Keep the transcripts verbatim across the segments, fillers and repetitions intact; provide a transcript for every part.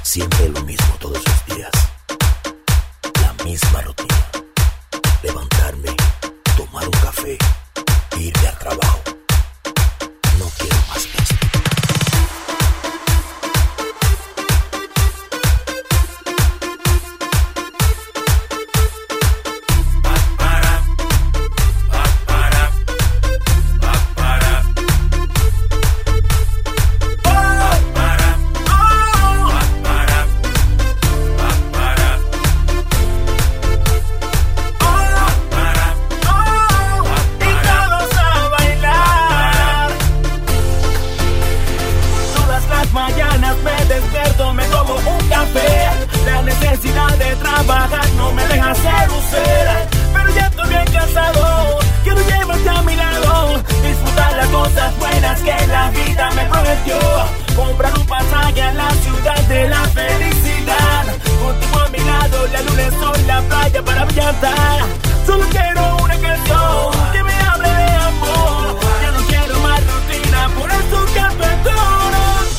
Siempre lo mismo todos los días. La misma rutina. Levantarme, tomar un café, irme al trabajo. No quiero más esto. Mañanas me despierto, me tomo un café. La necesidad de trabajar no me deja ser lucera. Pero ya estoy bien cansado, quiero llevarte a mi lado. Disfrutar las cosas buenas que la vida me prometió. Comprar un pasaje a la ciudad de la felicidad. Contigo a mi lado, la luna, el sol, la playa para brillantar. Solo quiero una canción que me hable de amor. Ya no quiero más rutina, por eso café todo.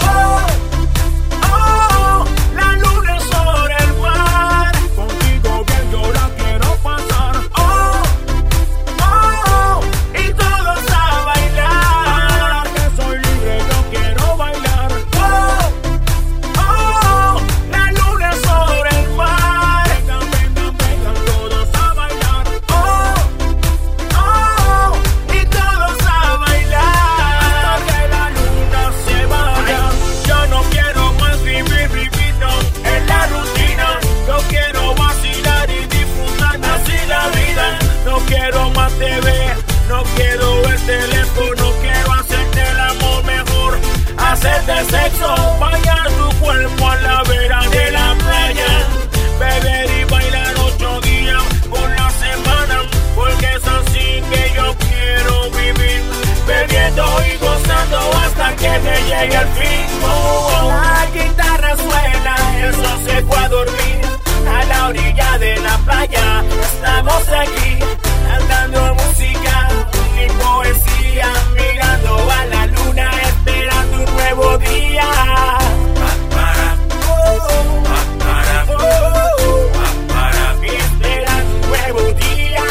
No quiero el teléfono, quiero hacerte el amor mejor. Hacerte sexo, bañar tu cuerpo a la vera de la playa. Beber y bailar ocho días por la semana. Porque es así que yo quiero vivir. Bebiendo y gozando hasta que me llegue el fin. Oh, la guitarra suena, eso se fue a dormir. A la orilla de la playa, estamos aquí, cantando música y poesía, mirando a la luna, esperando un nuevo día. Esperando un nuevo día.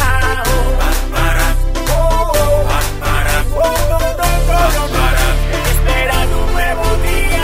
Esperando un nuevo día.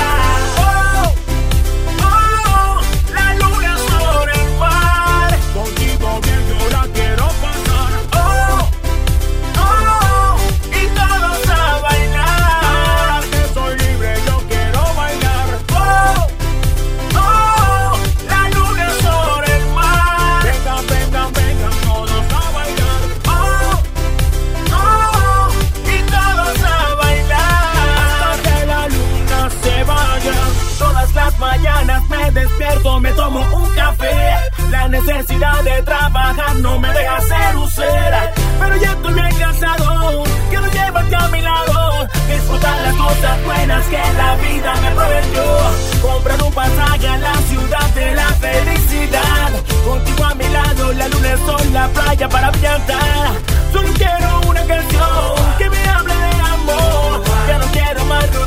La luna sobre el mar, contigo bien yo la quiero pasar. Oh, oh, y todos a bailar. Que soy libre, yo quiero bailar. Oh, oh, la luna sobre el mar. Vengan, vengan, vengan todos a bailar. Oh, oh, y todos a bailar. Hasta que la luna se vaya. Todas las mañanas me despierto, me tomo un café. La necesidad de trabajar no me deja ser lucera. Pero ya estoy bien cansado, quiero llevarte a mi lado. Disfrutar las cosas buenas que la vida me prometió. Comprar un pasaje a la ciudad de la felicidad. Contigo a mi lado, la luna, el sol, la playa para brillantar. Solo quiero una canción que me hable de amor. Ya no quiero más rutina.